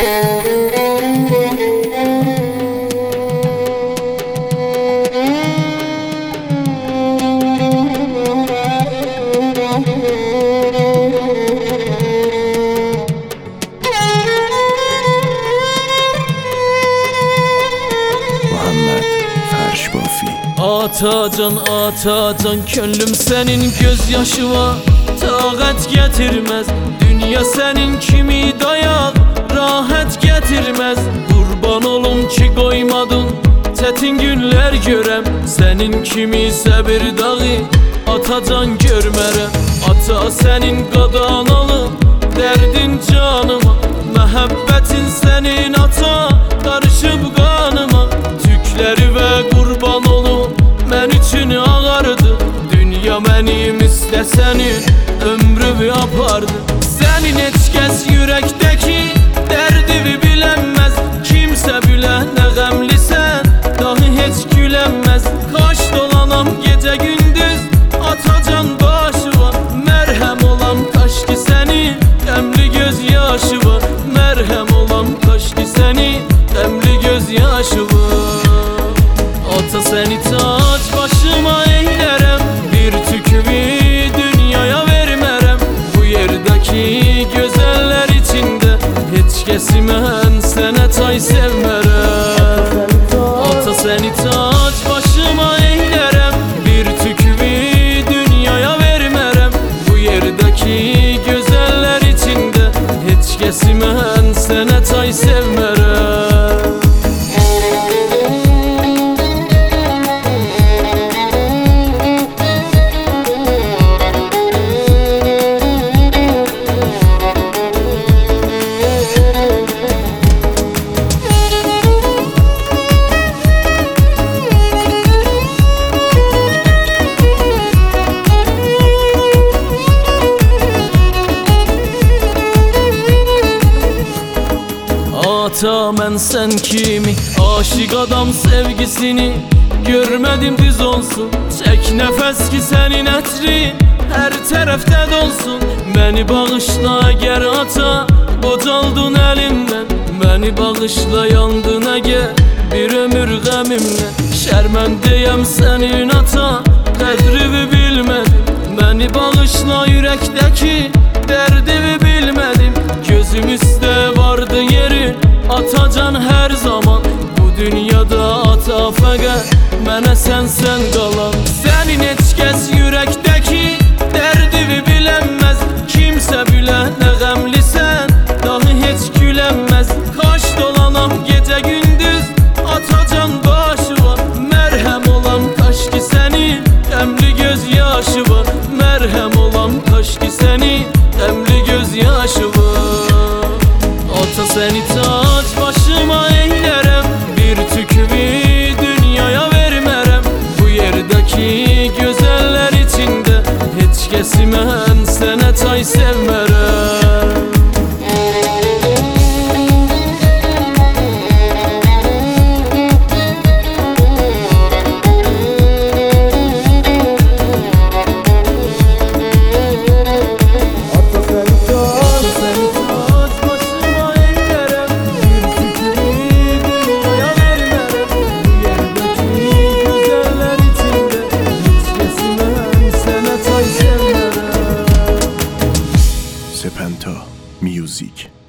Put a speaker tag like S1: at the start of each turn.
S1: Atacan atacan könlüm senin gözyaşıva taqət getirmez. Dünya senin kimi dayak rahat getirmez. Qurban olum ki qoymadın çetin günler görəm. Senin kimi səbir dağı atacan görmərəm. Ata senin qadan alım dərdin canıma. Məhəbbətin senin ata qarışıb qanıma. Tükləri və qurban olum mən üçün ağardı. Dünya mənim istəsənin ömrümü apardı. Sənin heç kəs ürəkdəki dərdimi bilənməz. Kimsə bilən nə qəmlisən dahi heç gülənməz. Kaş dolanam gecə gündüz atacan başıva. Mərhəm olam kaş ki sənin qəmli göz yaşıva. Mərhəm olam kaş ki sənin qəmli göz yaşıva. Ata səni tac başıma eylərəm. Bir tükümü dünyaya vermərəm. Bu yerdəki gözəllər içində heç kəsi mən sənə tay sevmərəm. Ata səni tac başıma eylərəm. Bir tükümü dünyaya vermərəm. Bu yerdəki gözəllər içində heç kəsi mən sənə tay sevmərəm. Ata mən sən kimi aşık adam sevgisini görmədim düz olsun. Çək nəfəs ki sənin ətrin hər tərəfdə dolsun. Məni bağışla əgər ata qocaldın əlimdən. Məni bağışla yandın əgər bir ömür qəmimlə. Şərməndəyəm sənin ata qədrimi bilmədim. Məni bağışla ürəkdəki dərdimi bilmədim. Gözüm üstə vardı yerin atacan hər zaman. Bu dünyada ata fəqət mənə sən qalan. Sənin heç kəs ürəkdəki dərdimi bilənməz. Kimsə bilən nə qəmlisən dahi heç gülənməz. Kaş dolanam gecə gündüz atacan başıva. Mərhəm olam kaş ki sənin qəmli göz yaşıva. Mərhəm olam kaş ki sənin qəmli göz yaşıva. Ata səni tac başıma eylərəm. Bir tükümü dünyaya vermərəm. Bu yerdəki gözəllər içində heç kəsi mən sənə tay sevmərəm.
S2: Sepento Music.